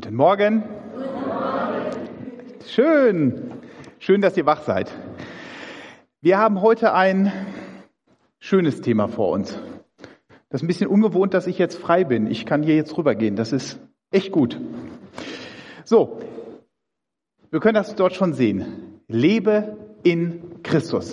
Guten Morgen. Schön, dass ihr wach seid. Wir haben heute ein schönes Thema vor uns. Das ist ein bisschen ungewohnt, dass ich jetzt frei bin. Ich kann hier jetzt rübergehen. Das ist echt gut. So, wir können das dort schon sehen. Lebe in Christus.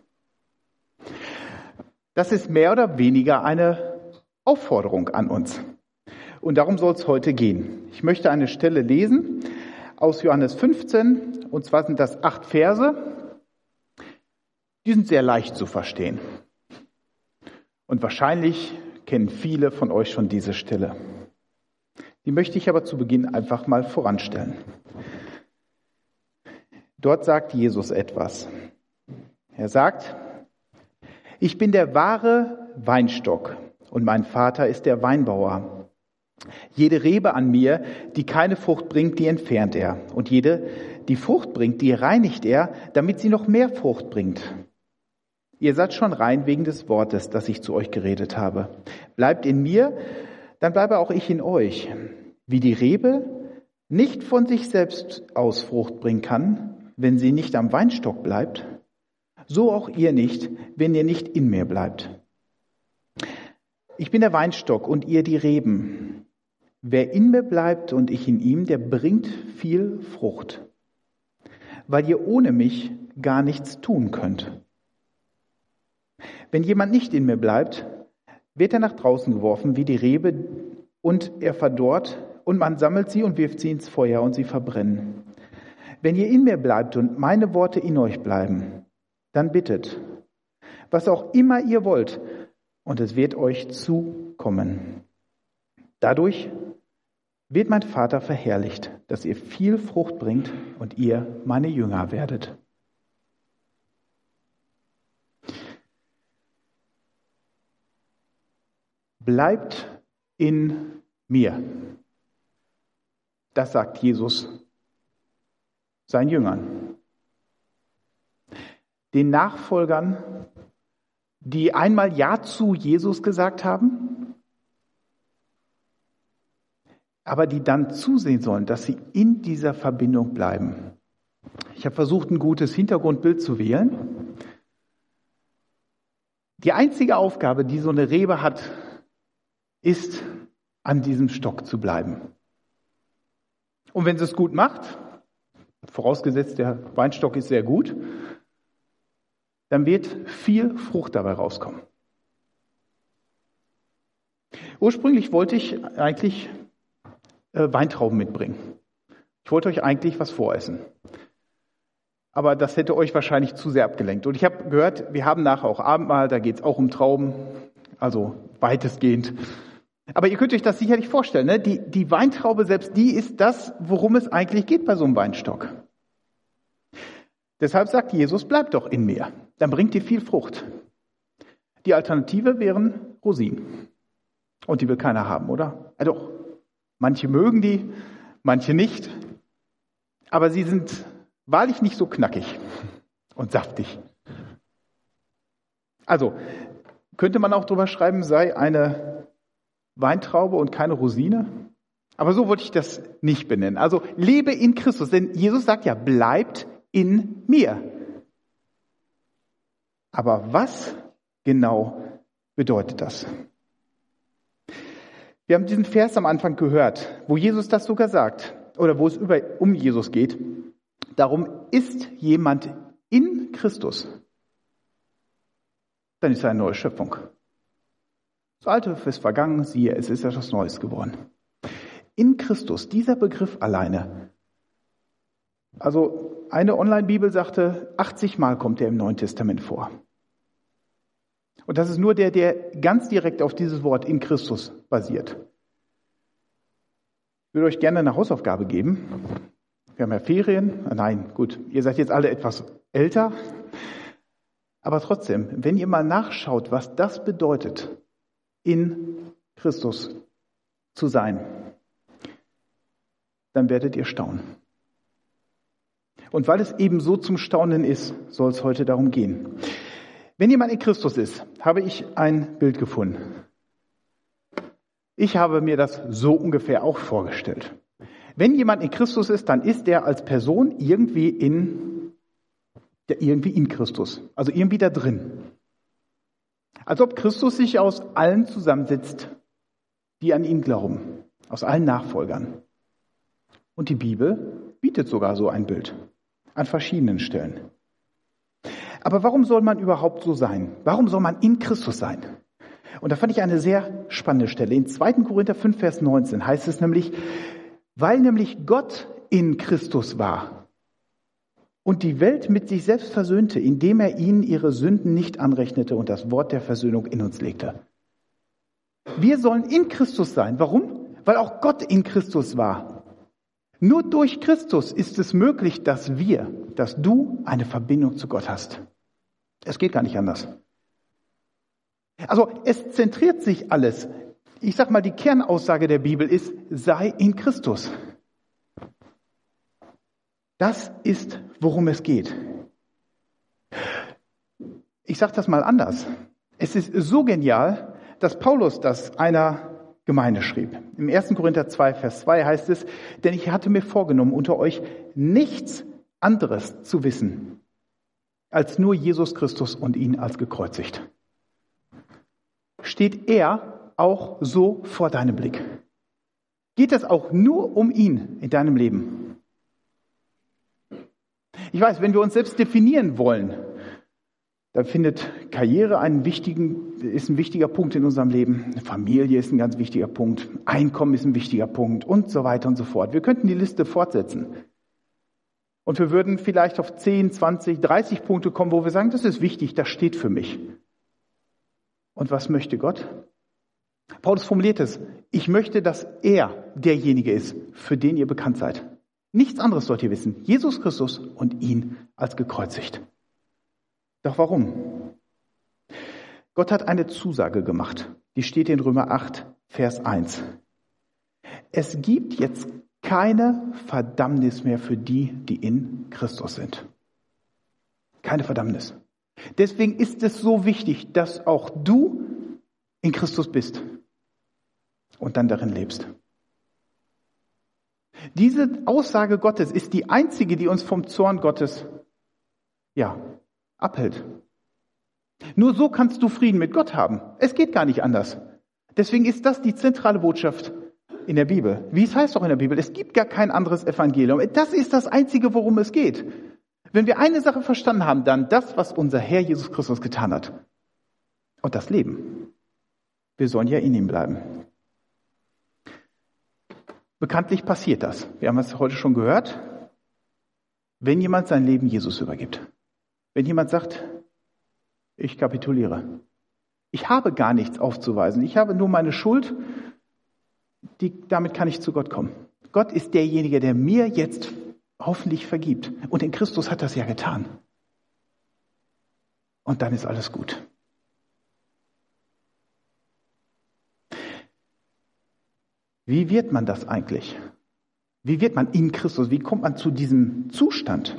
Das ist mehr oder weniger eine Aufforderung an uns. Und darum soll es heute gehen. Ich möchte eine Stelle lesen aus Johannes 15. Und zwar sind das 8 Verse. Die sind sehr leicht zu verstehen. Und wahrscheinlich kennen viele von euch schon diese Stelle. Die möchte ich aber zu Beginn einfach mal voranstellen. Dort sagt Jesus etwas. Er sagt, ich bin der wahre Weinstock und mein Vater ist der Weinbauer. Jede Rebe an mir, die keine Frucht bringt, die entfernt er. Und jede, die Frucht bringt, die reinigt er, damit sie noch mehr Frucht bringt. Ihr seid schon rein wegen des Wortes, das ich zu euch geredet habe. Bleibt in mir, dann bleibe auch ich in euch. Wie die Rebe nicht von sich selbst aus Frucht bringen kann, wenn sie nicht am Weinstock bleibt, so auch ihr nicht, wenn ihr nicht in mir bleibt. Ich bin der Weinstock und ihr die Reben. Wer in mir bleibt und ich in ihm, der bringt viel Frucht, weil ihr ohne mich gar nichts tun könnt. Wenn jemand nicht in mir bleibt, wird er nach draußen geworfen wie die Rebe und er verdorrt und man sammelt sie und wirft sie ins Feuer und sie verbrennen. Wenn ihr in mir bleibt und meine Worte in euch bleiben, dann bittet, was auch immer ihr wollt, und es wird euch zukommen. Dadurch wird mein Vater verherrlicht, dass ihr viel Frucht bringt und ihr meine Jünger werdet. Bleibt in mir. Das sagt Jesus seinen Jüngern. Den Nachfolgern, die einmal Ja zu Jesus gesagt haben, aber die dann zusehen sollen, dass sie in dieser Verbindung bleiben. Ich habe versucht, ein gutes Hintergrundbild zu wählen. Die einzige Aufgabe, die so eine Rebe hat, ist, an diesem Stock zu bleiben. Und wenn sie es gut macht, vorausgesetzt der Weinstock ist sehr gut, dann wird viel Frucht dabei rauskommen. Ursprünglich wollte ich eigentlich Weintrauben mitbringen. Ich wollte euch eigentlich was voressen. Aber das hätte euch wahrscheinlich zu sehr abgelenkt. Und ich habe gehört, wir haben nachher auch Abendmahl, da geht es auch um Trauben, also weitestgehend. Aber ihr könnt euch das sicherlich vorstellen, ne? Die Weintraube selbst, die ist das, worum es eigentlich geht bei so einem Weinstock. Deshalb sagt Jesus, bleibt doch in mir, dann bringt ihr viel Frucht. Die Alternative wären Rosinen. Und die will keiner haben, oder? Ja doch, manche mögen die, manche nicht. Aber sie sind wahrlich nicht so knackig und saftig. Also, könnte man auch drüber schreiben, sei eine Weintraube und keine Rosine? Aber so wollte ich das nicht benennen. Also, lebe in Christus, denn Jesus sagt ja, bleibt in mir. Aber was genau bedeutet das? Wir haben diesen Vers am Anfang gehört, wo Jesus das sogar sagt, oder wo es um Jesus geht. Darum ist jemand in Christus, dann ist er eine neue Schöpfung. Das Alte ist vergangen, siehe, es ist etwas Neues geworden. In Christus, dieser Begriff alleine. Also eine Online-Bibel sagte, 80 Mal kommt er im Neuen Testament vor. Und das ist nur der ganz direkt auf dieses Wort in Christus basiert. Ich würde euch gerne eine Hausaufgabe geben. Wir haben ja Ferien. Nein, gut, ihr seid jetzt alle etwas älter. Aber trotzdem, wenn ihr mal nachschaut, was das bedeutet, in Christus zu sein, dann werdet ihr staunen. Und weil es eben so zum Staunen ist, soll es heute darum gehen. Wenn jemand in Christus ist, habe ich ein Bild gefunden. Ich habe mir das so ungefähr auch vorgestellt. Wenn jemand in Christus ist, dann ist er als Person irgendwie in Christus, also irgendwie da drin. Als ob Christus sich aus allen zusammensetzt, die an ihn glauben, aus allen Nachfolgern. Und die Bibel bietet sogar so ein Bild an verschiedenen Stellen. Aber warum soll man überhaupt so sein? Warum soll man in Christus sein? Und da fand ich eine sehr spannende Stelle. In 2. Korinther 5, Vers 19 heißt es nämlich, weil nämlich Gott in Christus war und die Welt mit sich selbst versöhnte, indem er ihnen ihre Sünden nicht anrechnete und das Wort der Versöhnung in uns legte. Wir sollen in Christus sein. Warum? Weil auch Gott in Christus war. Nur durch Christus ist es möglich, dass du eine Verbindung zu Gott hast. Es geht gar nicht anders. Also es zentriert sich alles. Ich sag mal, die Kernaussage der Bibel ist, sei in Christus. Das ist, worum es geht. Ich sage das mal anders. Es ist so genial, dass Paulus das einer Gemeinde schrieb. Im 1. Korinther 2, Vers 2 heißt es, denn ich hatte mir vorgenommen, unter euch nichts anderes zu wissen, als nur Jesus Christus und ihn als gekreuzigt. Steht er auch so vor deinem Blick? Geht es auch nur um ihn in deinem Leben? Ich weiß, wenn wir uns selbst definieren wollen, dann findet Karriere ist ein wichtiger Punkt in unserem Leben. Familie ist ein ganz wichtiger Punkt. Einkommen ist ein wichtiger Punkt und so weiter und so fort. Wir könnten die Liste fortsetzen. Und wir würden vielleicht auf 10, 20, 30 Punkte kommen, wo wir sagen, das ist wichtig, das steht für mich. Und was möchte Gott? Paulus formuliert es, ich möchte, dass er derjenige ist, für den ihr bekannt seid. Nichts anderes sollt ihr wissen. Jesus Christus und ihn als gekreuzigt. Doch warum? Gott hat eine Zusage gemacht. Die steht in Römer 8, Vers 1. Es gibt jetzt keine Verdammnis mehr für die, die in Christus sind. Keine Verdammnis. Deswegen ist es so wichtig, dass auch du in Christus bist und dann darin lebst. Diese Aussage Gottes ist die einzige, die uns vom Zorn Gottes, abhält. Nur so kannst du Frieden mit Gott haben. Es geht gar nicht anders. Deswegen ist das die zentrale Botschaft in der Bibel. Wie es heißt auch in der Bibel, es gibt gar kein anderes Evangelium. Das ist das Einzige, worum es geht. Wenn wir eine Sache verstanden haben, dann das, was unser Herr Jesus Christus getan hat. Und das Leben. Wir sollen ja in ihm bleiben. Bekanntlich passiert das. Wir haben es heute schon gehört. Wenn jemand sein Leben Jesus übergibt. Wenn jemand sagt, ich kapituliere. Ich habe gar nichts aufzuweisen. Ich habe nur meine Schuld. Damit kann ich zu Gott kommen. Gott ist derjenige, der mir jetzt hoffentlich vergibt. Und in Christus hat das ja getan. Und dann ist alles gut. Wie wird man das eigentlich? Wie wird man in Christus? Wie kommt man zu diesem Zustand?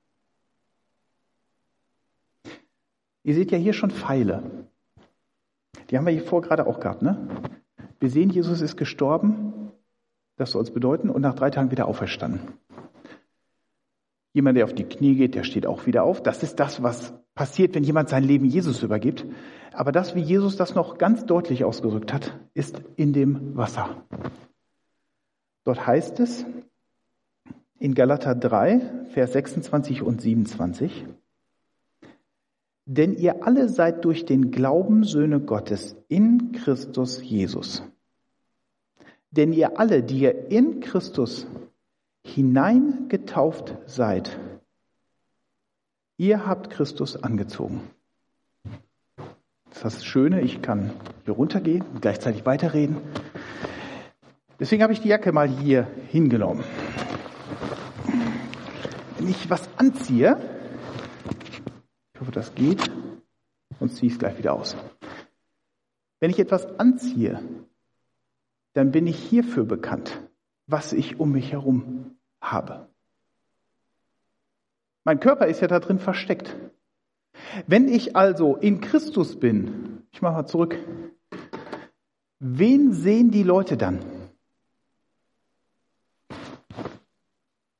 Ihr seht ja hier schon Pfeile. Die haben wir hier vor gerade auch gehabt, ne? Wir sehen, Jesus ist gestorben. Das soll es bedeuten. Und nach 3 Tagen wieder auferstanden. Jemand, der auf die Knie geht, der steht auch wieder auf. Das ist das, was passiert, wenn jemand sein Leben Jesus übergibt. Aber das, wie Jesus das noch ganz deutlich ausgedrückt hat, ist in dem Wasser. Dort heißt es in Galater 3, Vers 26 und 27, denn ihr alle seid durch den Glauben Söhne Gottes in Christus Jesus. Denn ihr alle, die ihr in Christus hineingetauft seid, ihr habt Christus angezogen. Das ist das Schöne, ich kann hier runtergehen und gleichzeitig weiterreden. Deswegen habe ich die Jacke mal hier hingenommen. Wenn ich was anziehe, ich hoffe, das geht, sonst ziehe ich es gleich wieder aus. Wenn ich etwas anziehe, dann bin ich hierfür bekannt, was ich um mich herum habe. Mein Körper ist ja da drin versteckt. Wenn ich also in Christus bin, ich mache mal zurück, wen sehen die Leute dann?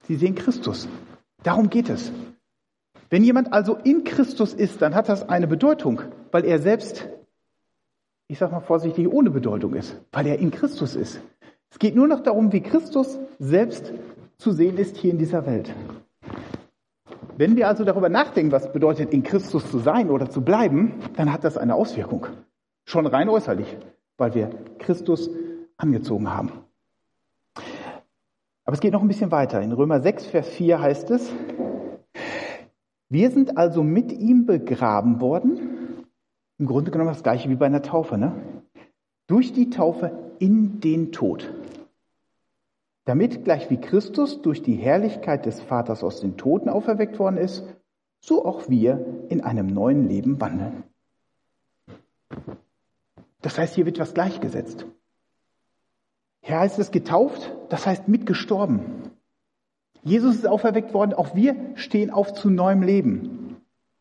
Sie sehen Christus. Darum geht es. Wenn jemand also in Christus ist, dann hat das eine Bedeutung, weil er selbst, ich sage mal vorsichtig, ohne Bedeutung ist, weil er in Christus ist. Es geht nur noch darum, wie Christus selbst zu sehen ist hier in dieser Welt. Wenn wir also darüber nachdenken, was bedeutet, in Christus zu sein oder zu bleiben, dann hat das eine Auswirkung. Schon rein äußerlich, weil wir Christus angezogen haben. Aber es geht noch ein bisschen weiter. In Römer 6, Vers 4 heißt es, wir sind also mit ihm begraben worden, im Grunde genommen das Gleiche wie bei einer Taufe, ne? Durch die Taufe in den Tod. Damit gleich wie Christus durch die Herrlichkeit des Vaters aus den Toten auferweckt worden ist, so auch wir in einem neuen Leben wandeln. Das heißt, hier wird was gleichgesetzt. Hier heißt es getauft, das heißt mitgestorben. Jesus ist auferweckt worden, auch wir stehen auf zu neuem Leben.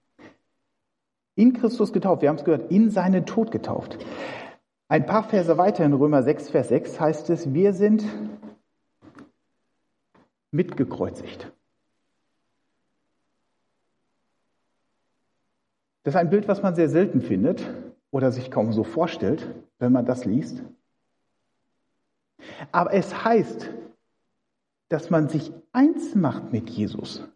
In Christus getauft, wir haben es gehört, in seinen Tod getauft. Ein paar Verse weiter in Römer 6, Vers 6 heißt es, wir sind mitgekreuzigt. Das ist ein Bild, was man sehr selten findet oder sich kaum so vorstellt, wenn man das liest. Aber es heißt, dass man sich eins macht mit Jesus.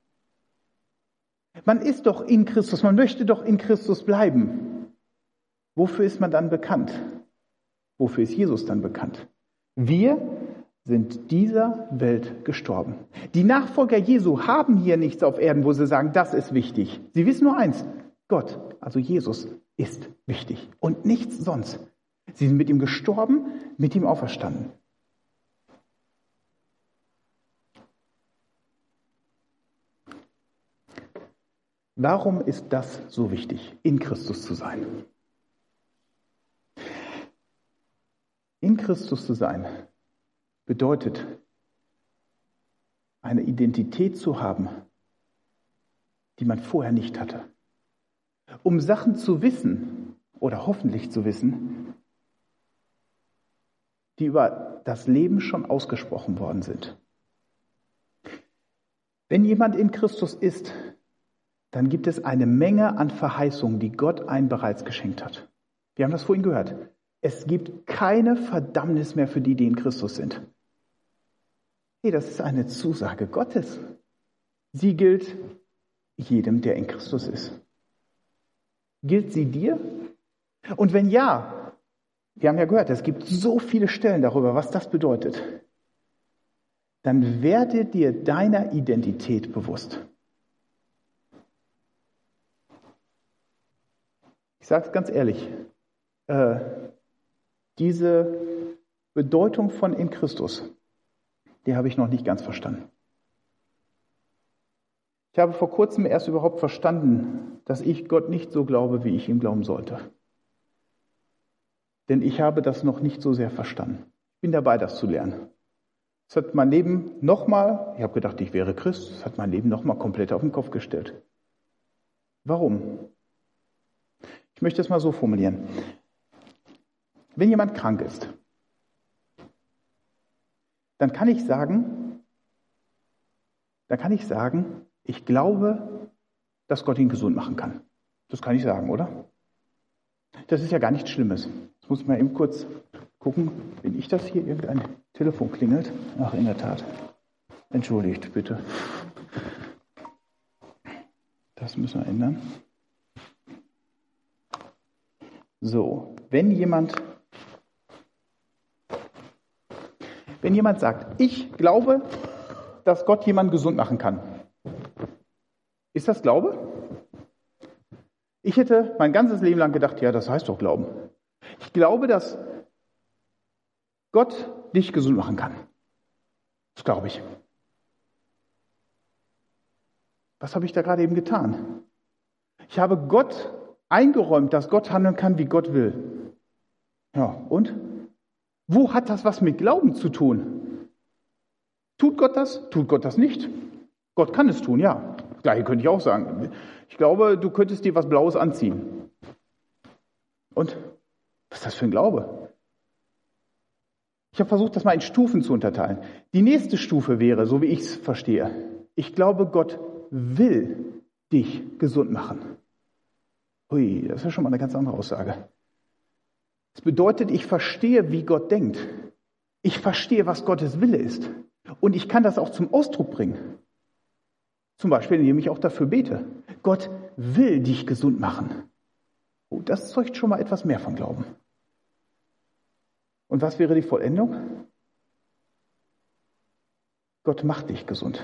Man ist doch in Christus, man möchte doch in Christus bleiben. Wofür ist man dann bekannt? Wofür ist Jesus dann bekannt? Wir sind dieser Welt gestorben. Die Nachfolger Jesu haben hier nichts auf Erden, wo sie sagen, das ist wichtig. Sie wissen nur eins, Gott, also Jesus, ist wichtig und nichts sonst. Sie sind mit ihm gestorben, mit ihm auferstanden. Warum ist das so wichtig, in Christus zu sein? In Christus zu sein bedeutet, eine Identität zu haben, die man vorher nicht hatte. Um Sachen zu wissen oder hoffentlich zu wissen, die über das Leben schon ausgesprochen worden sind. Wenn jemand in Christus ist, dann gibt es eine Menge an Verheißungen, die Gott einem bereits geschenkt hat. Wir haben das vorhin gehört. Es gibt keine Verdammnis mehr für die, die in Christus sind. Hey, das ist eine Zusage Gottes. Sie gilt jedem, der in Christus ist. Gilt sie dir? Und wenn ja, wir haben ja gehört, es gibt so viele Stellen darüber, was das bedeutet, dann werde dir deiner Identität bewusst. Ich sage es ganz ehrlich, diese Bedeutung von in Christus, die habe ich noch nicht ganz verstanden. Ich habe vor kurzem erst überhaupt verstanden, dass ich Gott nicht so glaube, wie ich ihm glauben sollte. Denn ich habe das noch nicht so sehr verstanden. Ich bin dabei, das zu lernen. Es hat mein Leben nochmal, ich habe gedacht, ich wäre Christ, es hat mein Leben nochmal komplett auf den Kopf gestellt. Warum? Ich möchte es mal so formulieren. Wenn jemand krank ist, dann kann ich sagen, ich glaube, dass Gott ihn gesund machen kann. Das kann ich sagen, oder? Das ist ja gar nichts Schlimmes. Jetzt muss ich mal eben kurz gucken, bin ich das hier? Irgendein Telefon klingelt? Ach, in der Tat. Entschuldigt, bitte. Das müssen wir ändern. So, wenn jemand sagt, ich glaube, dass Gott jemanden gesund machen kann, ist das Glaube? Ich hätte mein ganzes Leben lang gedacht, ja, das heißt doch Glauben. Ich glaube, dass Gott dich gesund machen kann. Das glaube ich. Was habe ich da gerade eben getan? Ich habe Gott eingeräumt, dass Gott handeln kann, wie Gott will. Ja, und? Wo hat das was mit Glauben zu tun? Tut Gott das? Tut Gott das nicht? Gott kann es tun, ja. Das Gleiche könnte ich auch sagen. Ich glaube, du könntest dir was Blaues anziehen. Und? Was ist das für ein Glaube? Ich habe versucht, das mal in Stufen zu unterteilen. Die nächste Stufe wäre, so wie ich es verstehe, ich glaube, Gott will dich gesund machen. Ui, das ist ja schon mal eine ganz andere Aussage. Das bedeutet, ich verstehe, wie Gott denkt. Ich verstehe, was Gottes Wille ist. Und ich kann das auch zum Ausdruck bringen. Zum Beispiel, indem ich auch dafür bete. Gott will dich gesund machen. Oh, das zeugt schon mal etwas mehr von Glauben. Und was wäre die Vollendung? Gott macht dich gesund.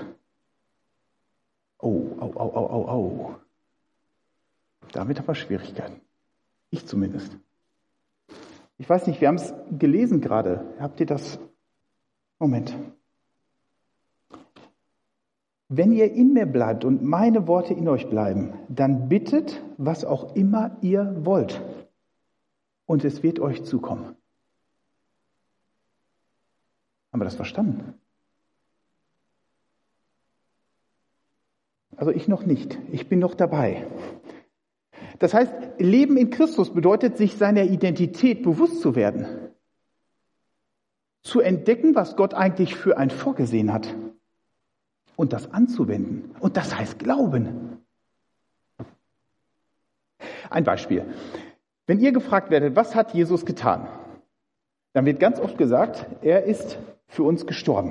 Oh. Damit haben wir Schwierigkeiten. Ich zumindest. Ich weiß nicht, wir haben es gelesen gerade. Habt ihr das? Moment. Wenn ihr in mir bleibt und meine Worte in euch bleiben, dann bittet, was auch immer ihr wollt. Und es wird euch zukommen. Haben wir das verstanden? Also ich noch nicht. Ich bin noch dabei. Das heißt, Leben in Christus bedeutet, sich seiner Identität bewusst zu werden. Zu entdecken, was Gott eigentlich für einen vorgesehen hat. Und das anzuwenden. Und das heißt Glauben. Ein Beispiel. Wenn ihr gefragt werdet, was hat Jesus getan? Dann wird ganz oft gesagt, er ist für uns gestorben.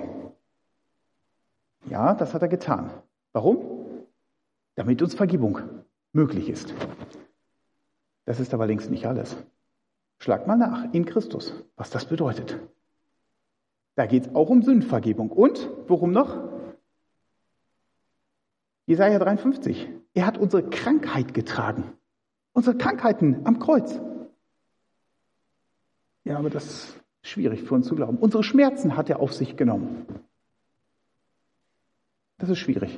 Ja, das hat er getan. Warum? Damit uns Vergebung möglich ist. Das ist aber längst nicht alles. Schlagt mal nach in Christus, was das bedeutet. Da geht es auch um Sündenvergebung. Und, worum noch? Jesaja 53. Er hat unsere Krankheit getragen. Unsere Krankheiten am Kreuz. Ja, aber das ist schwierig für uns zu glauben. Unsere Schmerzen hat er auf sich genommen. Das ist schwierig.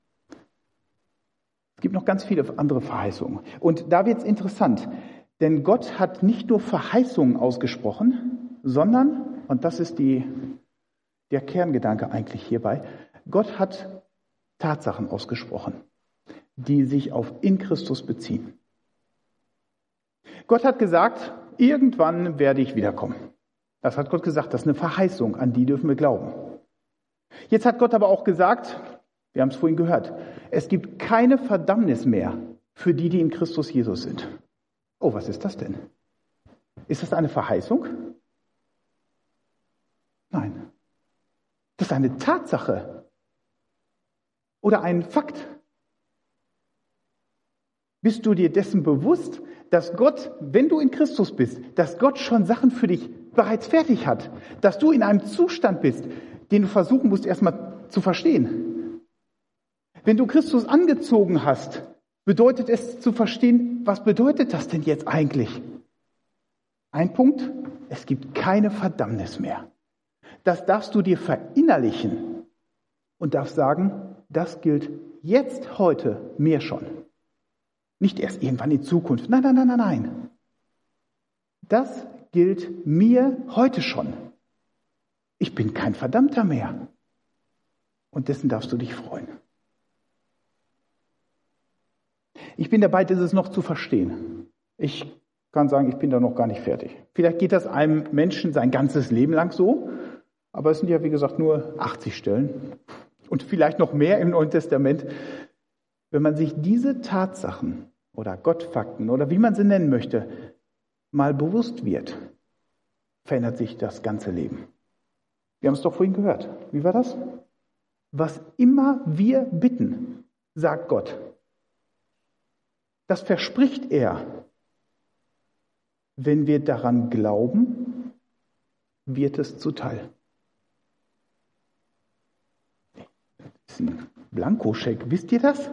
Es gibt noch ganz viele andere Verheißungen. Und da wird es interessant, denn Gott hat nicht nur Verheißungen ausgesprochen, sondern, und das ist der Kerngedanke eigentlich hierbei, Gott hat Tatsachen ausgesprochen, die sich auf in Christus beziehen. Gott hat gesagt, irgendwann werde ich wiederkommen. Das hat Gott gesagt, das ist eine Verheißung, an die dürfen wir glauben. Jetzt hat Gott aber auch gesagt, wir haben es vorhin gehört, es gibt keine Verdammnis mehr für die, die in Christus Jesus sind. Oh, was ist das denn? Ist das eine Verheißung? Nein. Das ist eine Tatsache oder ein Fakt. Bist du dir dessen bewusst, dass Gott, wenn du in Christus bist, dass Gott schon Sachen für dich bereits fertig hat, dass du in einem Zustand bist, den du versuchen musst, erstmal zu verstehen? Wenn du Christus angezogen hast, bedeutet es zu verstehen, was bedeutet das denn jetzt eigentlich? Ein Punkt, es gibt keine Verdammnis mehr. Das darfst du dir verinnerlichen und darfst sagen, das gilt jetzt, heute, mir schon. Nicht erst irgendwann in Zukunft. Nein. Das gilt mir heute schon. Ich bin kein Verdammter mehr. Und dessen darfst du dich freuen. Ich bin dabei, dieses noch zu verstehen. Ich kann sagen, ich bin da noch gar nicht fertig. Vielleicht geht das einem Menschen sein ganzes Leben lang so, aber es sind ja, wie gesagt, nur 80 Stellen und vielleicht noch mehr im Neuen Testament. Wenn man sich diese Tatsachen oder Gottfakten oder wie man sie nennen möchte, mal bewusst wird, verändert sich das ganze Leben. Wir haben es doch vorhin gehört. Wie war das? Was immer wir bitten, sagt Gott. Das verspricht er. Wenn wir daran glauben, wird es zuteil. Das ist ein Blankoscheck, wisst ihr das?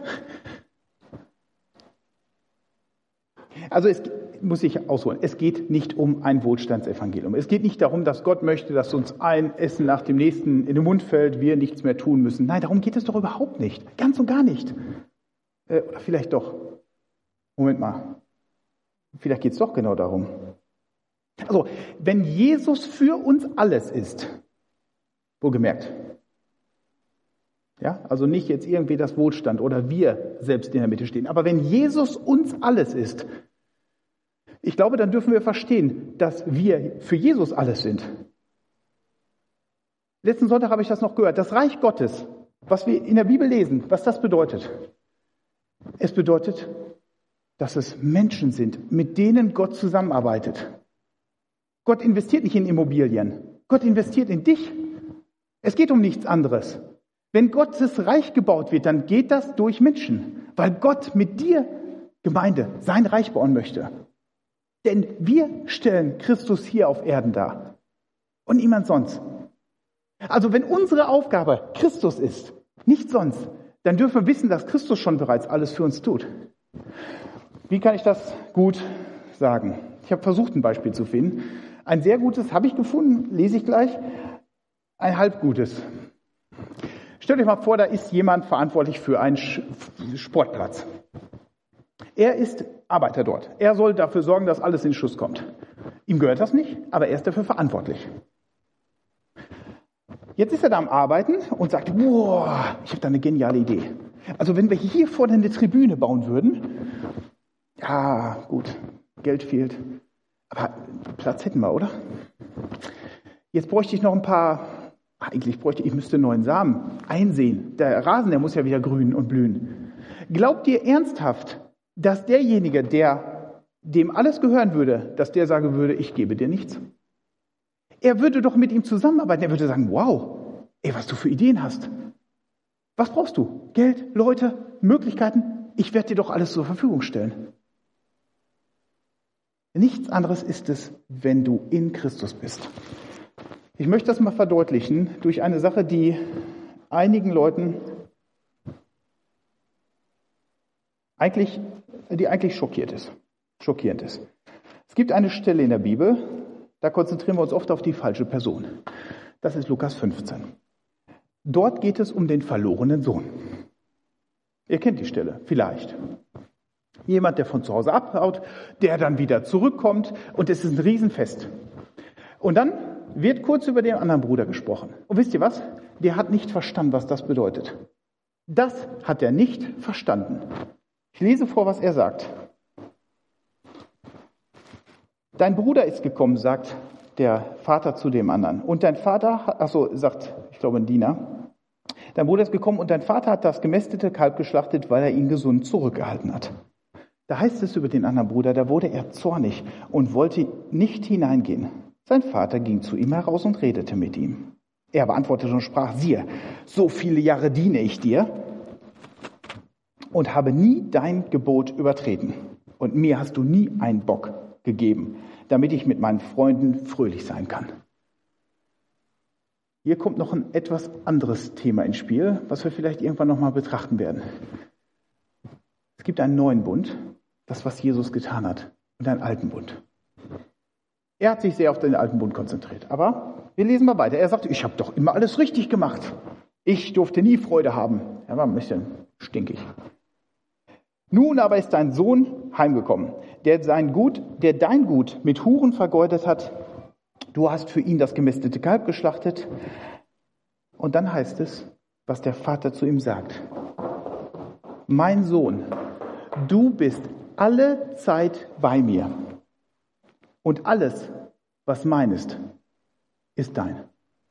Also es muss ich ausholen. Es geht nicht um ein Wohlstandsevangelium. Es geht nicht darum, dass Gott möchte, dass uns ein Essen nach dem nächsten in den Mund fällt, wir nichts mehr tun müssen. Nein, darum geht es doch überhaupt nicht. Ganz und gar nicht. Oder vielleicht doch. Moment mal. Vielleicht geht es doch genau darum. Also, wenn Jesus für uns alles ist, wohlgemerkt, ja, also nicht jetzt irgendwie das Wohlstand oder wir selbst in der Mitte stehen, aber wenn Jesus uns alles ist, ich glaube, dann dürfen wir verstehen, dass wir für Jesus alles sind. Letzten Sonntag habe ich das noch gehört. Das Reich Gottes, was wir in der Bibel lesen, was das bedeutet. Es bedeutet, dass es Menschen sind, mit denen Gott zusammenarbeitet. Gott investiert nicht in Immobilien. Gott investiert in dich. Es geht um nichts anderes. Wenn Gottes Reich gebaut wird, dann geht das durch Menschen, weil Gott mit dir, Gemeinde, sein Reich bauen möchte. Denn wir stellen Christus hier auf Erden dar und niemand sonst. Also wenn unsere Aufgabe Christus ist, nicht sonst, dann dürfen wir wissen, dass Christus schon bereits alles für uns tut. Wie kann ich das gut sagen? Ich habe versucht, ein Beispiel zu finden. Ein sehr gutes habe ich gefunden, lese ich gleich. Ein halb gutes. Stellt euch mal vor, da ist jemand verantwortlich für einen Sportplatz. Er ist Arbeiter dort. Er soll dafür sorgen, dass alles in Schuss kommt. Ihm gehört das nicht, aber er ist dafür verantwortlich. Jetzt ist er da am Arbeiten und sagt, wow, ich habe da eine geniale Idee. Also wenn wir hier vorne eine Tribüne bauen würden, ja gut, Geld fehlt, aber Platz hätten wir, oder? Jetzt bräuchte ich noch ein paar, ich müsste neuen Samen einsehen. Der Rasen, der muss ja wieder grün und blühen. Glaubt ihr ernsthaft, dass derjenige, dem alles gehören würde, dass der sagen würde, ich gebe dir nichts? Er würde doch mit ihm zusammenarbeiten. Er würde sagen, wow, was du für Ideen hast. Was brauchst du? Geld, Leute, Möglichkeiten? Ich werde dir doch alles zur Verfügung stellen. Nichts anderes ist es, wenn du in Christus bist. Ich möchte das mal verdeutlichen durch eine Sache, die einigen Leuten eigentlich schockierend ist. Es gibt eine Stelle in der Bibel, da konzentrieren wir uns oft auf die falsche Person. Das ist Lukas 15. Dort geht es um den verlorenen Sohn. Ihr kennt die Stelle, vielleicht. Jemand, der von zu Hause abhaut, der dann wieder zurückkommt und es ist ein Riesenfest. Und dann wird kurz über den anderen Bruder gesprochen. Und wisst ihr was? Der hat nicht verstanden, was das bedeutet. Das hat er nicht verstanden. Ich lese vor, was er sagt. Dein Bruder ist gekommen, sagt der Vater zu dem anderen. Und dein Vater, sagt, ich glaube ein Diener, dein Bruder ist gekommen und dein Vater hat das gemästete Kalb geschlachtet, weil er ihn gesund zurückgehalten hat. Da heißt es über den anderen Bruder, da wurde er zornig und wollte nicht hineingehen. Sein Vater ging zu ihm heraus und redete mit ihm. Er beantwortete und sprach, siehe, so viele Jahre diene ich dir und habe nie dein Gebot übertreten. Und mir hast du nie einen Bock gegeben, damit ich mit meinen Freunden fröhlich sein kann. Hier kommt noch ein etwas anderes Thema ins Spiel, was wir vielleicht irgendwann nochmal betrachten werden. Es gibt einen neuen Bund, das, was Jesus getan hat, und einen alten Bund. Er hat sich sehr auf den alten Bund konzentriert. Aber wir lesen mal weiter. Er sagt, ich habe doch immer alles richtig gemacht. Ich durfte nie Freude haben. Er war ein bisschen stinkig. Nun aber ist dein Sohn heimgekommen, der dein Gut mit Huren vergeudet hat. Du hast für ihn das gemästete Kalb geschlachtet. Und dann heißt es, was der Vater zu ihm sagt. Mein Sohn, du bist alle Zeit bei mir. Und alles, was mein ist dein.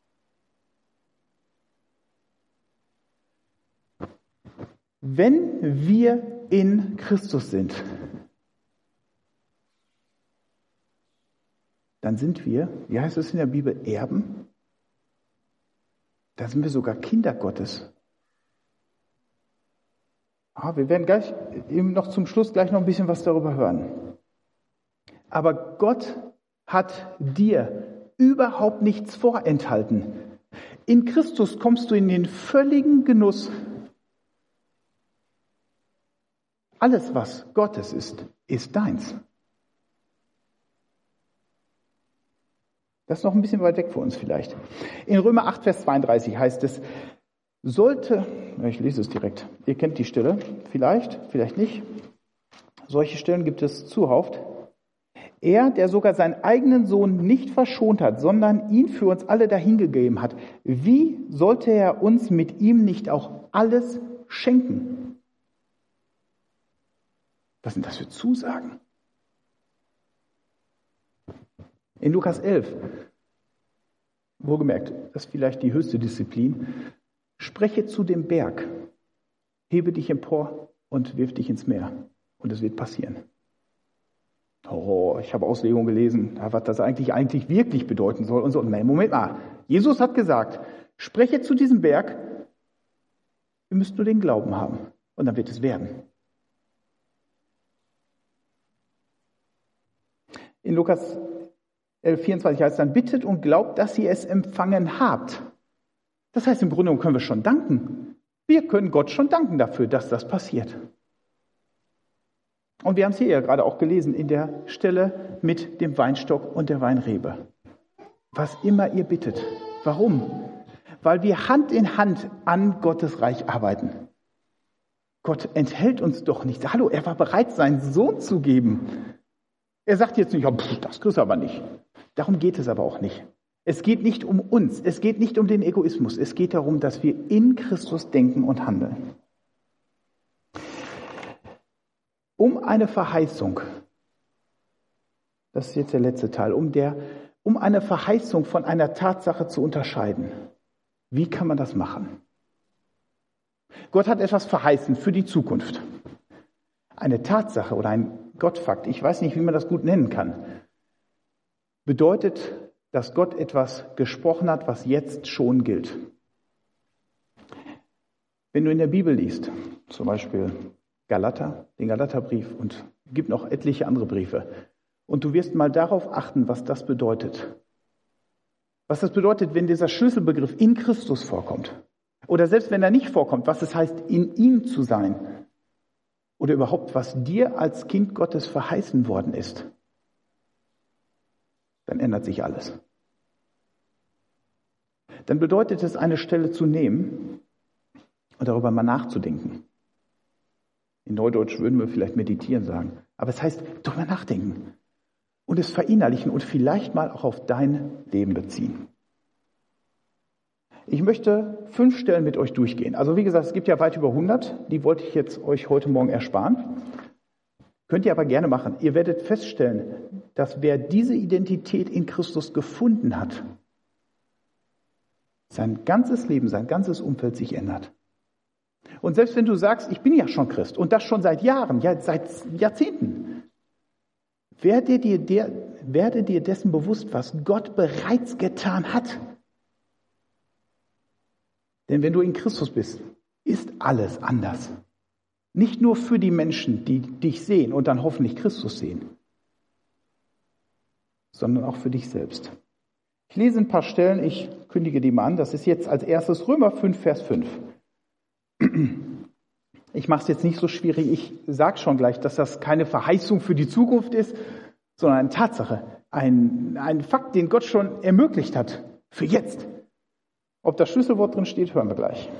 Wenn wir in Christus sind, dann sind wir, wie heißt es in der Bibel, Erben? Da sind wir sogar Kinder Gottes. Wir werden gleich eben noch zum Schluss gleich noch ein bisschen was darüber hören. Aber Gott hat dir überhaupt nichts vorenthalten. In Christus kommst du in den völligen Genuss. Alles, was Gottes ist deins. Das ist noch ein bisschen weit weg für uns vielleicht. In Römer 8, Vers 32 heißt es, ich lese es direkt, ihr kennt die Stelle, vielleicht nicht. Solche Stellen gibt es zuhauf. Er, der sogar seinen eigenen Sohn nicht verschont hat, sondern ihn für uns alle dahingegeben hat, wie sollte er uns mit ihm nicht auch alles schenken? Was sind das für Zusagen? In Lukas 11 Wohlgemerkt, das ist vielleicht die höchste Disziplin. Spreche zu dem Berg, hebe dich empor und wirf dich ins Meer. Und es wird passieren. Oh, ich habe Auslegungen gelesen, was das eigentlich wirklich bedeuten soll und so. Nein, Moment mal. Jesus hat gesagt, spreche zu diesem Berg, ihr müsst nur den Glauben haben. Und dann wird es werden. In Lukas 11,24 heißt es dann, bittet und glaubt, dass ihr es empfangen habt. Das heißt, im Grunde können wir schon danken. Wir können Gott schon danken dafür, dass das passiert. Und wir haben es hier ja gerade auch gelesen, in der Stelle mit dem Weinstock und der Weinrebe. Was immer ihr bittet. Warum? Weil wir Hand in Hand an Gottes Reich arbeiten. Gott enthält uns doch nichts. Hallo, er war bereit, seinen Sohn zu geben. Er sagt jetzt nicht, das kriegst du aber nicht. Darum geht es aber auch nicht. Es geht nicht um uns. Es geht nicht um den Egoismus. Es geht darum, dass wir in Christus denken und handeln. Um eine Verheißung, das ist jetzt der letzte Teil, um eine Verheißung von einer Tatsache zu unterscheiden. Wie kann man das machen? Gott hat etwas verheißen für die Zukunft. Eine Tatsache oder ein Gottfakt, ich weiß nicht, wie man das gut nennen kann, bedeutet, dass Gott etwas gesprochen hat, was jetzt schon gilt. Wenn du in der Bibel liest, zum Beispiel den Galaterbrief und es gibt noch etliche andere Briefe, und du wirst mal darauf achten, was das bedeutet. Was das bedeutet, wenn dieser Schlüsselbegriff in Christus vorkommt. Oder selbst wenn er nicht vorkommt, was es heißt, in ihm zu sein. Oder überhaupt, was dir als Kind Gottes verheißen worden ist. Dann ändert sich alles. Dann bedeutet es, eine Stelle zu nehmen und darüber mal nachzudenken. In Neudeutsch würden wir vielleicht meditieren sagen. Aber es heißt, darüber nachdenken. Und es verinnerlichen und vielleicht mal auch auf dein Leben beziehen. Ich möchte 5 Stellen mit euch durchgehen. Also wie gesagt, es gibt ja weit über 100. Die wollte ich jetzt euch heute Morgen ersparen. Könnt ihr aber gerne machen. Ihr werdet feststellen, dass wer diese Identität in Christus gefunden hat, sein ganzes Leben, sein ganzes Umfeld sich ändert. Und selbst wenn du sagst, ich bin ja schon Christ und das schon seit Jahren, ja seit Jahrzehnten, werde dir dessen bewusst, was Gott bereits getan hat. Denn wenn du in Christus bist, ist alles anders. Nicht nur für die Menschen, die dich sehen und dann hoffentlich Christus sehen, sondern auch für dich selbst. Ich lese ein paar Stellen, ich kündige die mal an. Das ist jetzt als erstes Römer 5, Vers 5. Ich mache es jetzt nicht so schwierig. Ich sage schon gleich, dass das keine Verheißung für die Zukunft ist, sondern eine Tatsache, ein Fakt, den Gott schon ermöglicht hat für jetzt. Ob das Schlüsselwort drin steht, hören wir gleich.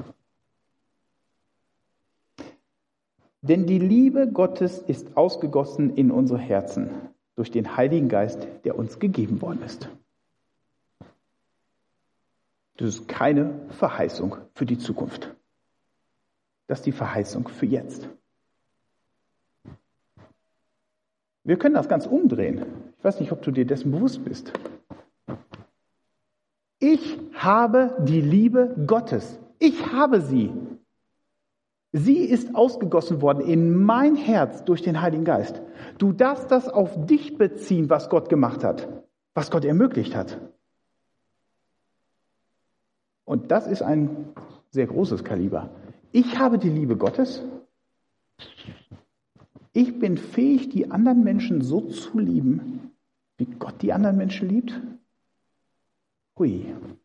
Denn die Liebe Gottes ist ausgegossen in unsere Herzen durch den Heiligen Geist, der uns gegeben worden ist. Das ist keine Verheißung für die Zukunft. Das ist die Verheißung für jetzt. Wir können das ganz umdrehen. Ich weiß nicht, ob du dir dessen bewusst bist. Ich habe die Liebe Gottes. Ich habe sie. Sie ist ausgegossen worden in mein Herz durch den Heiligen Geist. Du darfst das auf dich beziehen, was Gott gemacht hat, was Gott ermöglicht hat. Und das ist ein sehr großes Kaliber. Ich habe die Liebe Gottes. Ich bin fähig, die anderen Menschen so zu lieben, wie Gott die anderen Menschen liebt. Hui.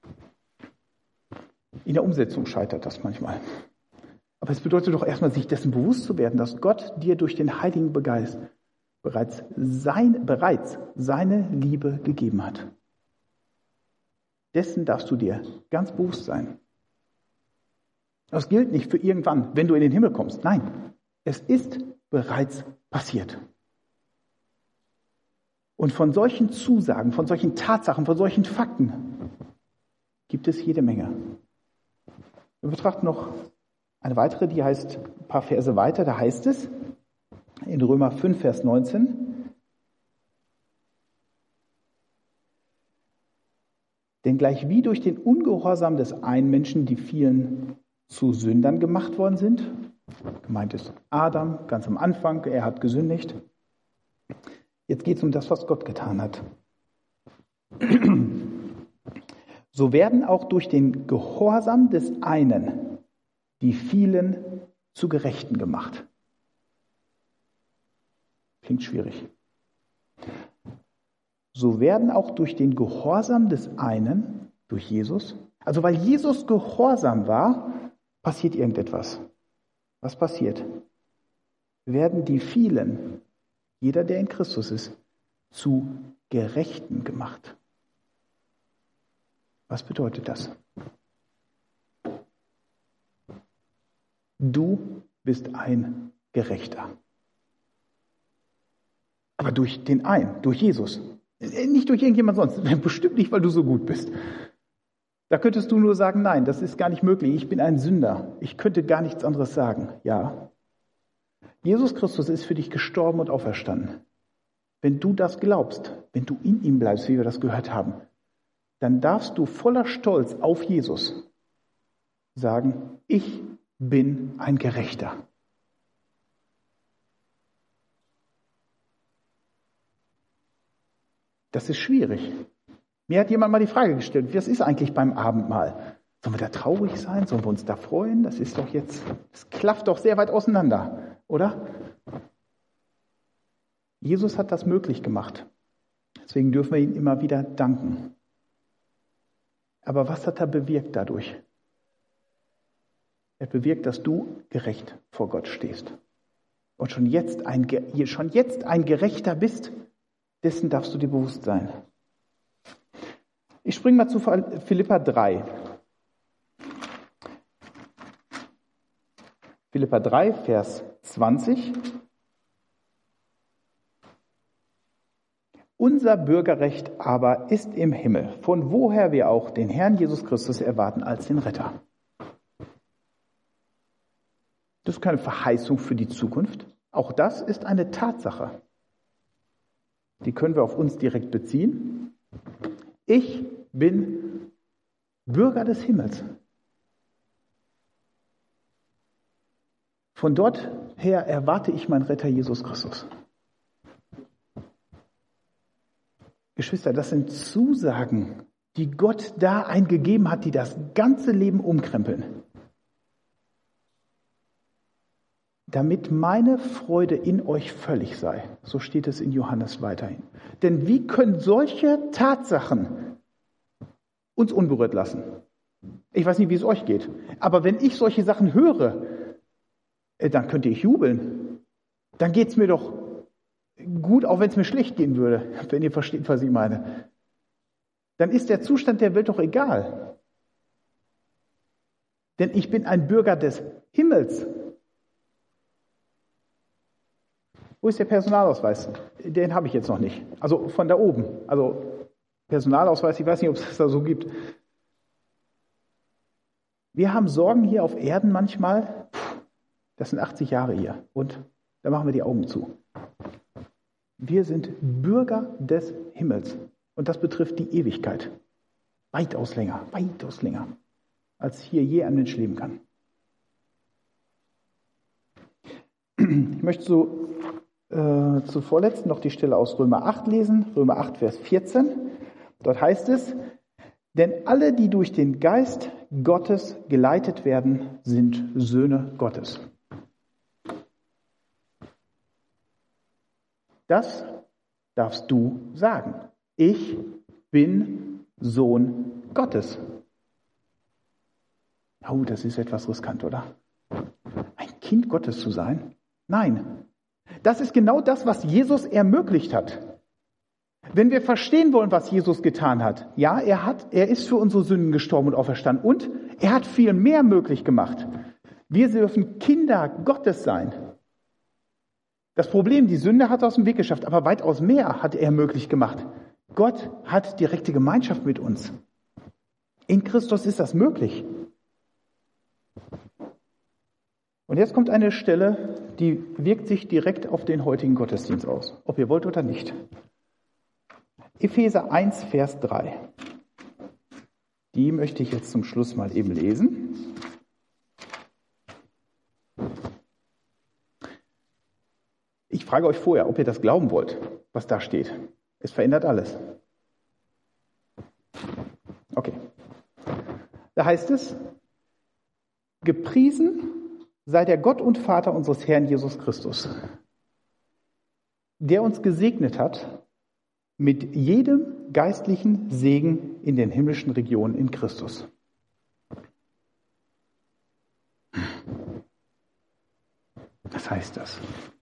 In der Umsetzung scheitert das manchmal. Aber es bedeutet doch erstmal, sich dessen bewusst zu werden, dass Gott dir durch den Heiligen Geist bereits seine Liebe gegeben hat. Dessen darfst du dir ganz bewusst sein. Das gilt nicht für irgendwann, wenn du in den Himmel kommst. Nein, es ist bereits passiert. Und von solchen Zusagen, von solchen Tatsachen, von solchen Fakten gibt es jede Menge. Wir betrachten noch eine weitere, die heißt ein paar Verse weiter, da heißt es in Römer 5, Vers 19, denn gleich wie durch den Ungehorsam des einen Menschen die vielen zu Sündern gemacht worden sind. Gemeint ist Adam, ganz am Anfang, er hat gesündigt. Jetzt geht es um das, was Gott getan hat. So werden auch durch den Gehorsam des einen die vielen zu Gerechten gemacht. Klingt schwierig. So werden auch durch den Gehorsam des einen, durch Jesus, also weil Jesus gehorsam war, passiert irgendetwas. Was passiert? Werden die vielen, jeder, der in Christus ist, zu Gerechten gemacht. Was bedeutet das? Du bist ein Gerechter. Aber durch den einen, durch Jesus. Nicht durch irgendjemand sonst. Bestimmt nicht, weil du so gut bist. Da könntest du nur sagen, nein, das ist gar nicht möglich. Ich bin ein Sünder. Ich könnte gar nichts anderes sagen. Ja. Jesus Christus ist für dich gestorben und auferstanden. Wenn du das glaubst, wenn du in ihm bleibst, wie wir das gehört haben, dann darfst du voller Stolz auf Jesus sagen, ich bin ein Gerechter. Das ist schwierig. Mir hat jemand mal die Frage gestellt, was ist eigentlich beim Abendmahl? Sollen wir da traurig sein? Sollen wir uns da freuen? Das klafft doch sehr weit auseinander, oder? Jesus hat das möglich gemacht. Deswegen dürfen wir ihm immer wieder danken. Aber was hat er bewirkt dadurch? Er hat bewirkt, dass du gerecht vor Gott stehst. Und schon jetzt ein Gerechter bist, dessen darfst du dir bewusst sein. Ich springe mal zu Philipper 3. Philipper 3, Vers 20. Unser Bürgerrecht aber ist im Himmel, von woher wir auch den Herrn Jesus Christus erwarten als den Retter. Das ist keine Verheißung für die Zukunft. Auch das ist eine Tatsache. Die können wir auf uns direkt beziehen. Ich bin Bürger des Himmels. Von dort her erwarte ich meinen Retter Jesus Christus. Geschwister, das sind Zusagen, die Gott da eingegeben hat, die das ganze Leben umkrempeln. Damit meine Freude in euch völlig sei. So steht es in Johannes weiterhin. Denn wie können solche Tatsachen uns unberührt lassen? Ich weiß nicht, wie es euch geht. Aber wenn ich solche Sachen höre, dann könnte ich jubeln. Dann geht es mir doch gut, auch wenn es mir schlecht gehen würde, wenn ihr versteht, was ich meine. Dann ist der Zustand der Welt doch egal. Denn ich bin ein Bürger des Himmels. Wo ist der Personalausweis? Den habe ich jetzt noch nicht. Also von da oben. Also Personalausweis, ich weiß nicht, ob es das da so gibt. Wir haben Sorgen hier auf Erden manchmal. Das sind 80 Jahre hier. Und da machen wir die Augen zu. Wir sind Bürger des Himmels. Und das betrifft die Ewigkeit. Weitaus länger, als hier je ein Mensch leben kann. Ich möchte zu vorletzt noch die Stelle aus Römer 8 lesen. Römer 8, Vers 14. Dort heißt es, denn alle, die durch den Geist Gottes geleitet werden, sind Söhne Gottes. Das darfst du sagen. Ich bin Sohn Gottes. Oh, das ist etwas riskant, oder? Ein Kind Gottes zu sein? Nein. Das ist genau das, was Jesus ermöglicht hat. Wenn wir verstehen wollen, was Jesus getan hat, ja, er ist für unsere Sünden gestorben und auferstanden und er hat viel mehr möglich gemacht. Wir dürfen Kinder Gottes sein. Das Problem, die Sünde hat er aus dem Weg geschafft, aber weitaus mehr hat er möglich gemacht. Gott hat direkte Gemeinschaft mit uns. In Christus ist das möglich. Und jetzt kommt eine Stelle, die wirkt sich direkt auf den heutigen Gottesdienst aus, ob ihr wollt oder nicht. Epheser 1, Vers 3. Die möchte ich jetzt zum Schluss mal eben lesen. Ich frage euch vorher, ob ihr das glauben wollt, was da steht. Es verändert alles. Okay. Da heißt es, gepriesen sei der Gott und Vater unseres Herrn Jesus Christus, der uns gesegnet hat mit jedem geistlichen Segen in den himmlischen Regionen in Christus. Was heißt das?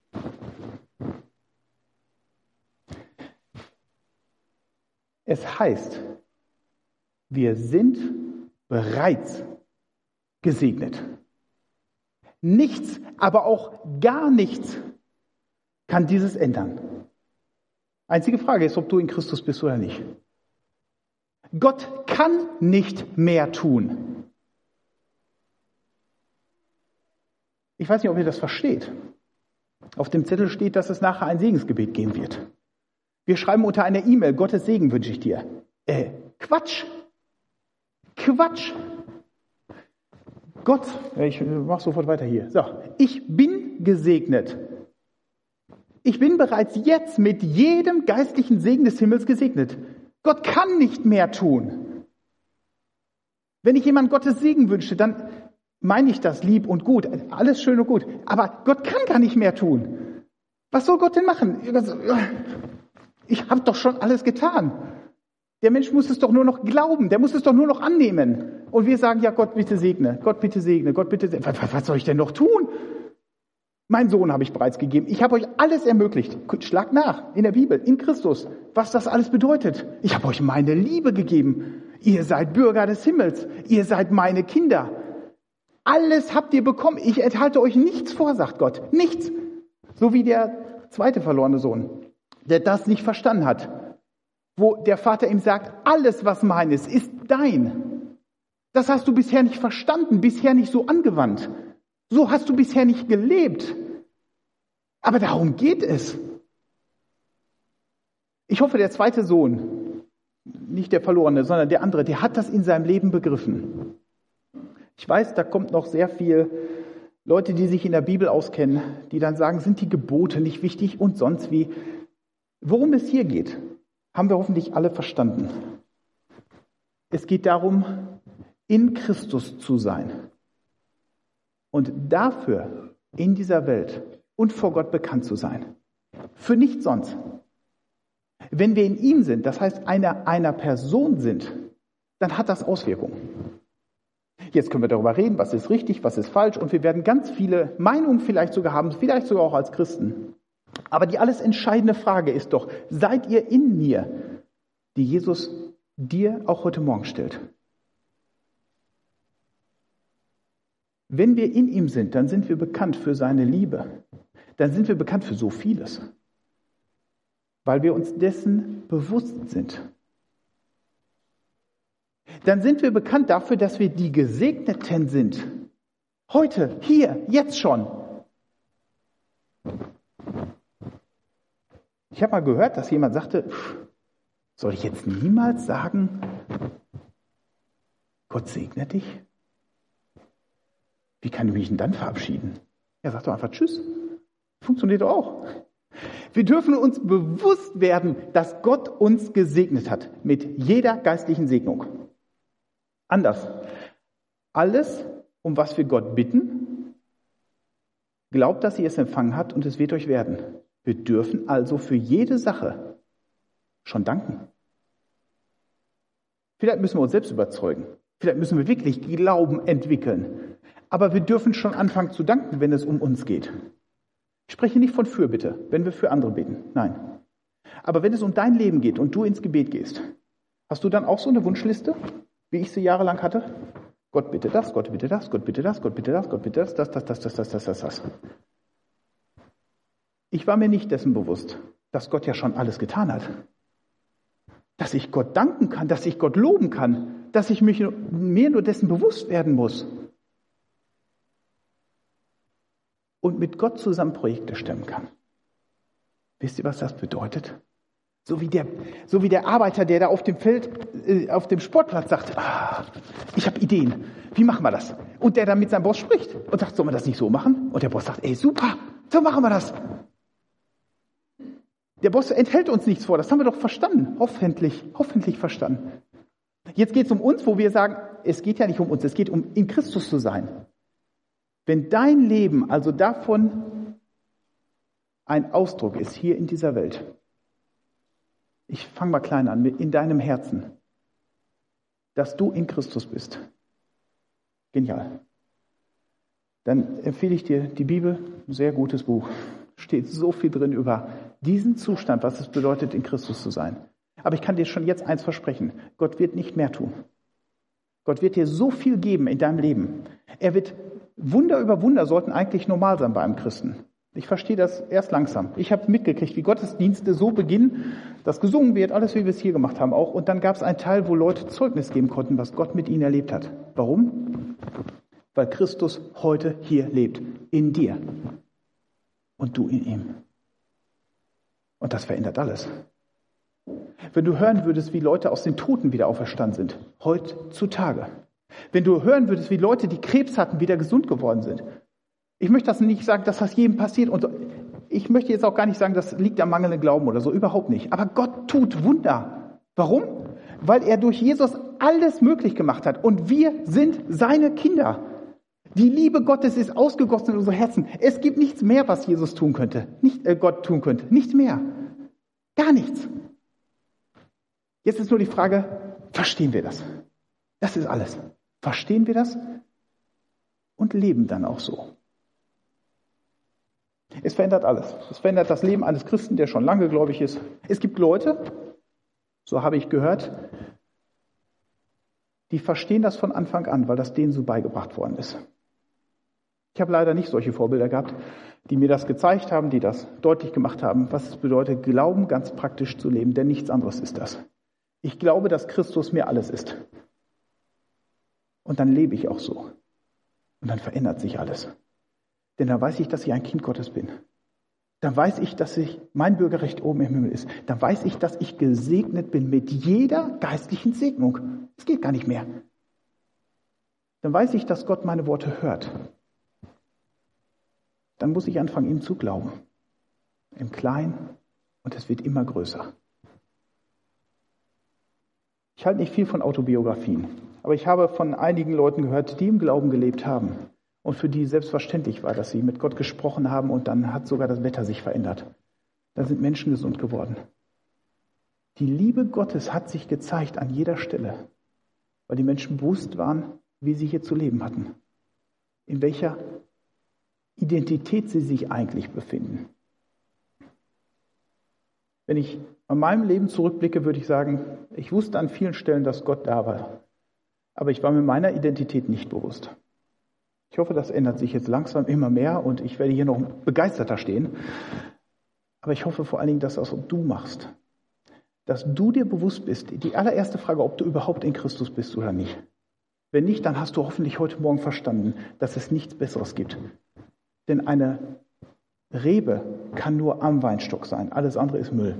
Es heißt, wir sind bereits gesegnet. Nichts, aber auch gar nichts kann dieses ändern. Einzige Frage ist, ob du in Christus bist oder nicht. Gott kann nicht mehr tun. Ich weiß nicht, ob ihr das versteht. Auf dem Zettel steht, dass es nachher ein Segensgebet geben wird. Wir schreiben unter einer E-Mail, Gottes Segen wünsche ich dir. Quatsch! Quatsch! Gott, ich mache sofort weiter hier. So, ich bin gesegnet. Ich bin bereits jetzt mit jedem geistlichen Segen des Himmels gesegnet. Gott kann nicht mehr tun. Wenn ich jemand Gottes Segen wünsche, dann meine ich das lieb und gut, alles schön und gut. Aber Gott kann gar nicht mehr tun. Was soll Gott denn machen? Ich habe doch schon alles getan. Der Mensch muss es doch nur noch glauben, der muss es doch nur noch annehmen. Und wir sagen, ja, Gott bitte segne, Gott bitte segne, Gott bitte segne. Was soll ich denn noch tun? Meinen Sohn habe ich bereits gegeben. Ich habe euch alles ermöglicht. Schlag nach in der Bibel, in Christus, was das alles bedeutet. Ich habe euch meine Liebe gegeben. Ihr seid Bürger des Himmels. Ihr seid meine Kinder. Alles habt ihr bekommen. Ich enthalte euch nichts vor, sagt Gott. Nichts. So wie der zweite verlorene Sohn, der das nicht verstanden hat. Wo der Vater ihm sagt, alles, was mein ist dein. Das hast du bisher nicht verstanden, bisher nicht so angewandt. So hast du bisher nicht gelebt. Aber darum geht es. Ich hoffe, der zweite Sohn, nicht der Verlorene, sondern der andere, der hat das in seinem Leben begriffen. Ich weiß, da kommt noch sehr viel Leute, die sich in der Bibel auskennen, die dann sagen, sind die Gebote nicht wichtig und sonst wie. Worum es hier geht, haben wir hoffentlich alle verstanden. Es geht darum, in Christus zu sein. Und dafür in dieser Welt und vor Gott bekannt zu sein. Für nichts sonst. Wenn wir in ihm sind, das heißt einer Person sind, dann hat das Auswirkungen. Jetzt können wir darüber reden, was ist richtig, was ist falsch, und wir werden ganz viele Meinungen vielleicht sogar haben, vielleicht sogar auch als Christen. Aber die alles entscheidende Frage ist doch, seid ihr in mir, die Jesus dir auch heute Morgen stellt? Wenn wir in ihm sind, dann sind wir bekannt für seine Liebe. Dann sind wir bekannt für so vieles. Weil wir uns dessen bewusst sind. Dann sind wir bekannt dafür, dass wir die Gesegneten sind. Heute, hier, jetzt schon. Ich habe mal gehört, dass jemand sagte, soll ich jetzt niemals sagen, Gott segne dich? Wie kann ich mich denn dann verabschieden? Er sagt doch einfach Tschüss. Funktioniert doch auch. Wir dürfen uns bewusst werden, dass Gott uns gesegnet hat mit jeder geistlichen Segnung. Anders. Alles, um was wir Gott bitten, glaubt, dass ihr es empfangen habt und es wird euch werden. Wir dürfen also für jede Sache schon danken. Vielleicht müssen wir uns selbst überzeugen. Vielleicht müssen wir wirklich Glauben entwickeln. Aber wir dürfen schon anfangen zu danken, wenn es um uns geht. Ich spreche nicht von Fürbitte, wenn wir für andere beten. Nein. Aber wenn es um dein Leben geht und du ins Gebet gehst, hast du dann auch so eine Wunschliste, wie ich sie jahrelang hatte? Gott bitte das, Gott bitte das, Gott bitte das, Gott bitte das, Gott bitte das. Ich war mir nicht dessen bewusst, dass Gott ja schon alles getan hat. Dass ich Gott danken kann, dass ich Gott loben kann, dass ich mir nur dessen bewusst werden muss. Und mit Gott zusammen Projekte stemmen kann. Wisst ihr, was das bedeutet? So wie der Arbeiter, der da auf dem Feld, auf dem Sportplatz sagt, ich habe Ideen, wie machen wir das? Und der dann mit seinem Boss spricht und sagt, sollen wir das nicht so machen? Und der Boss sagt, super, so machen wir das. Der Boss enthält uns nichts vor, das haben wir doch verstanden, hoffentlich verstanden. Jetzt geht es um uns, wo wir sagen, es geht ja nicht um uns, es geht um in Christus zu sein. Wenn dein Leben also davon ein Ausdruck ist hier in dieser Welt, ich fange mal klein an, in deinem Herzen, dass du in Christus bist, genial. Dann empfehle ich dir die Bibel, ein sehr gutes Buch. Steht so viel drin über diesen Zustand, was es bedeutet, in Christus zu sein. Aber ich kann dir schon jetzt eins versprechen, Gott wird nicht mehr tun. Gott wird dir so viel geben in deinem Leben. Er wird, Wunder über Wunder sollten eigentlich normal sein bei einem Christen. Ich verstehe das erst langsam. Ich habe mitgekriegt, wie Gottesdienste so beginnen, dass gesungen wird, alles wie wir es hier gemacht haben auch. Und dann gab es einen Teil, wo Leute Zeugnis geben konnten, was Gott mit ihnen erlebt hat. Warum? Weil Christus heute hier lebt, in dir und du in ihm. Und das verändert alles. Wenn du hören würdest, wie Leute aus den Toten wieder auferstanden sind, heutzutage. Wenn du hören würdest, wie Leute, die Krebs hatten, wieder gesund geworden sind. Ich möchte das nicht sagen, dass das jedem passiert. Und ich möchte jetzt auch gar nicht sagen, das liegt am mangelnden Glauben oder so. Überhaupt nicht. Aber Gott tut Wunder. Warum? Weil er durch Jesus alles möglich gemacht hat. Und wir sind seine Kinder. Die Liebe Gottes ist ausgegossen in unsere Herzen. Es gibt nichts mehr, was Jesus tun könnte. Gott tun könnte. Nichts mehr. Gar nichts. Jetzt ist nur die Frage, verstehen wir das? Das ist alles. Verstehen wir das? Und leben dann auch so. Es verändert alles. Es verändert das Leben eines Christen, der schon lange gläubig ist. Es gibt Leute, so habe ich gehört, die verstehen das von Anfang an, weil das denen so beigebracht worden ist. Ich habe leider nicht solche Vorbilder gehabt, die mir das gezeigt haben, die das deutlich gemacht haben, was es bedeutet, Glauben ganz praktisch zu leben, denn nichts anderes ist das. Ich glaube, dass Christus mir alles ist. Und dann lebe ich auch so. Und dann verändert sich alles. Denn dann weiß ich, dass ich ein Kind Gottes bin. Dann weiß ich, dass mein Bürgerrecht oben im Himmel ist. Dann weiß ich, dass ich gesegnet bin mit jeder geistlichen Segnung. Es geht gar nicht mehr. Dann weiß ich, dass Gott meine Worte hört. Dann muss ich anfangen, ihm zu glauben. Im Kleinen, und es wird immer größer. Ich halte nicht viel von Autobiografien, aber ich habe von einigen Leuten gehört, die im Glauben gelebt haben und für die selbstverständlich war, dass sie mit Gott gesprochen haben und dann hat sogar das Wetter sich verändert. Da sind Menschen gesund geworden. Die Liebe Gottes hat sich gezeigt an jeder Stelle, weil die Menschen bewusst waren, wie sie hier zu leben hatten, in welcher Identität sie sich eigentlich befinden. Wenn ich an meinem Leben zurückblicke, würde ich sagen, ich wusste an vielen Stellen, dass Gott da war. Aber ich war mir meiner Identität nicht bewusst. Ich hoffe, das ändert sich jetzt langsam immer mehr und ich werde hier noch begeisterter stehen. Aber ich hoffe vor allen Dingen, dass das auch du machst. Dass du dir bewusst bist, die allererste Frage, ob du überhaupt in Christus bist oder nicht. Wenn nicht, dann hast du hoffentlich heute Morgen verstanden, dass es nichts Besseres gibt. Denn eine Rebe kann nur am Weinstock sein, alles andere ist Müll.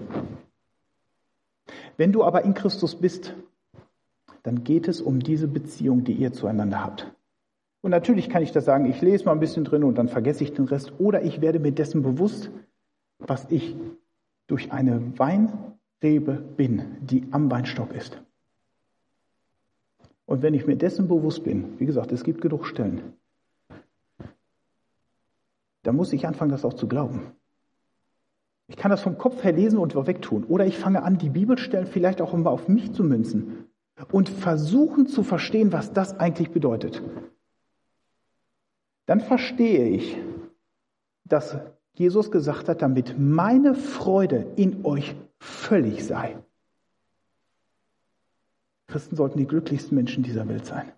Wenn du aber in Christus bist, dann geht es um diese Beziehung, die ihr zueinander habt. Und natürlich kann ich das sagen, ich lese mal ein bisschen drin und dann vergesse ich den Rest. Oder ich werde mir dessen bewusst, was ich durch eine Weinrebe bin, die am Weinstock ist. Und wenn ich mir dessen bewusst bin, wie gesagt, es gibt genug Stellen, dann muss ich anfangen, das auch zu glauben. Ich kann das vom Kopf her lesen und wegtun. Oder ich fange an, die Bibelstellen vielleicht auch mal auf mich zu münzen und versuchen zu verstehen, was das eigentlich bedeutet. Dann verstehe ich, dass Jesus gesagt hat, damit meine Freude in euch völlig sei. Christen sollten die glücklichsten Menschen dieser Welt sein.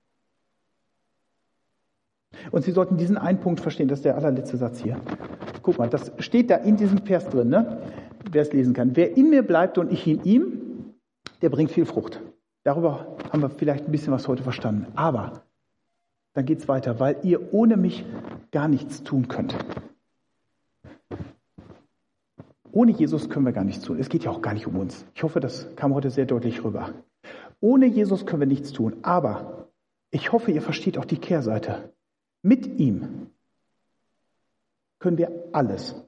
Und sie sollten diesen einen Punkt verstehen, das ist der allerletzte Satz hier. Guck mal, das steht da in diesem Vers drin, ne? Wer es lesen kann. Wer in mir bleibt und ich in ihm, der bringt viel Frucht. Darüber haben wir vielleicht ein bisschen was heute verstanden. Aber dann geht es weiter, weil ihr ohne mich gar nichts tun könnt. Ohne Jesus können wir gar nichts tun. Es geht ja auch gar nicht um uns. Ich hoffe, das kam heute sehr deutlich rüber. Ohne Jesus können wir nichts tun. Aber ich hoffe, ihr versteht auch die Kehrseite. Mit ihm können wir alles